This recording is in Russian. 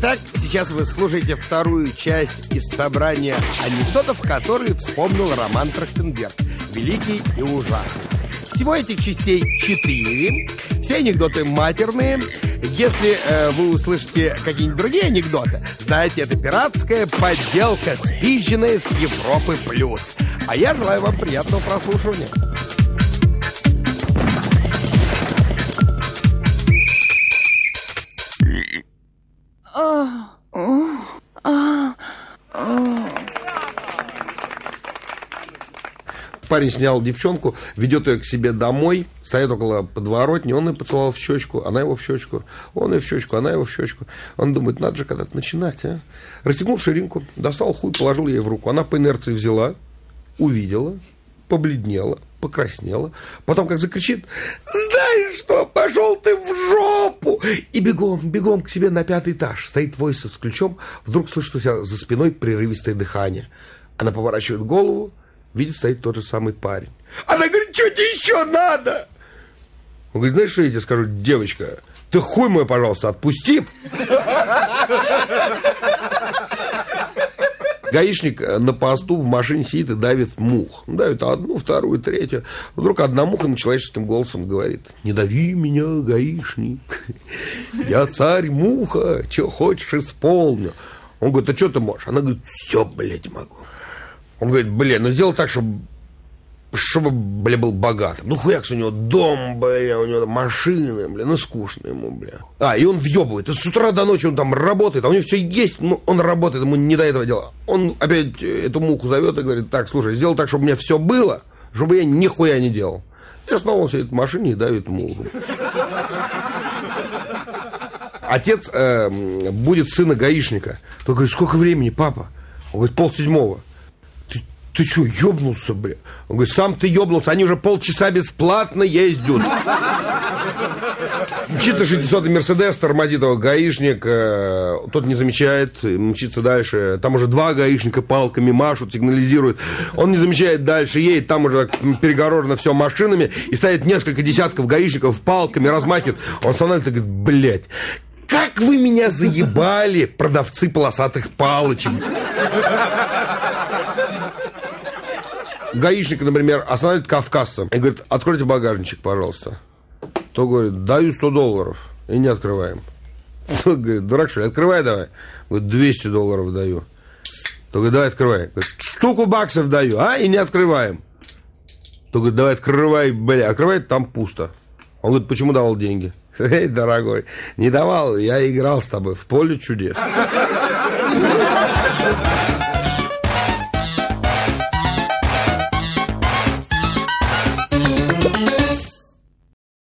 Итак, сейчас вы слушаете вторую часть из собрания анекдотов, которые вспомнил Роман Трахтенберг. Великий и ужасный. Всего этих частей 4. Все анекдоты матерные. Если вы услышите какие-нибудь другие анекдоты, знаете, это пиратская подделка, спизженная с Европы плюс. А я желаю вам приятного прослушивания. Парень снял девчонку, ведет ее к себе домой, стоит около подворотни, он ее поцеловал в щечку, она его в щечку, он ее в щечку, она его в щечку. Он думает, надо же когда-то начинать, а? Расстегнул ширинку, достал хуй, положил ей в руку. Она по инерции взяла, увидела, побледнела, покраснела, потом как закричит: знаешь что, пошел ты в жопу! И бегом к себе на 5-й этаж. Стоит Войса с ключом, вдруг слышит у себя за спиной прерывистое дыхание. Она поворачивает голову, видит, стоит тот же самый парень. Она говорит, что тебе еще надо? Он говорит, знаешь, что я тебе скажу, девочка? Ты хуй мой, пожалуйста, отпусти. Гаишник на посту в машине сидит и давит мух. Давит одну, вторую, третью. Вдруг одна муха человеческим голосом говорит: не дави меня, гаишник. Я царь-муха, что хочешь исполню. Он говорит, а что ты можешь? Она говорит, все, блядь, могу. Он говорит, ну сделай так, чтобы, бля, был богатым. Ну, хуякс, у него дом, бля, у него машины, бля, ну, скучно ему, бля. И он въебывает, и с утра до ночи он там работает, а у него все есть, ну, он работает, ему не до этого дела. Он опять эту муху зовет и говорит, так, слушай, сделай так, чтобы у меня все было, чтобы я нихуя не делал. И снова он сидит в машине и давит муху. Отец будет сына гаишника. Тот говорит, сколько времени, папа? Он говорит, 6:30. Ты что, ёбнулся, бля? Он говорит, сам ты ёбнулся, они уже полчаса бесплатно ездят. Мчится 600-й Мерседес, тормозит его гаишник, тот не замечает, мчится дальше. Там уже 2 гаишника палками машут, сигнализируют. Он не замечает, дальше едет, там уже перегорожено все машинами, и стоит несколько десятков гаишников палками, размахивают. Он останавливается и говорит, блядь, как вы меня заебали, продавцы полосатых палочек. Гаишник, например, останавливает кавказца и говорит, откройте багажничек, пожалуйста. То говорит, даю $100 и не открываем. То говорит, дурак что ли, открывай давай. Говорит, $200 даю. То говорит, давай открывай. Говорит, штуку баксов даю, и не открываем. То говорит, давай открывай, бля, открывает, там пусто. Он говорит, почему давал деньги? Эй, дорогой, не давал, я играл с тобой в поле чудес.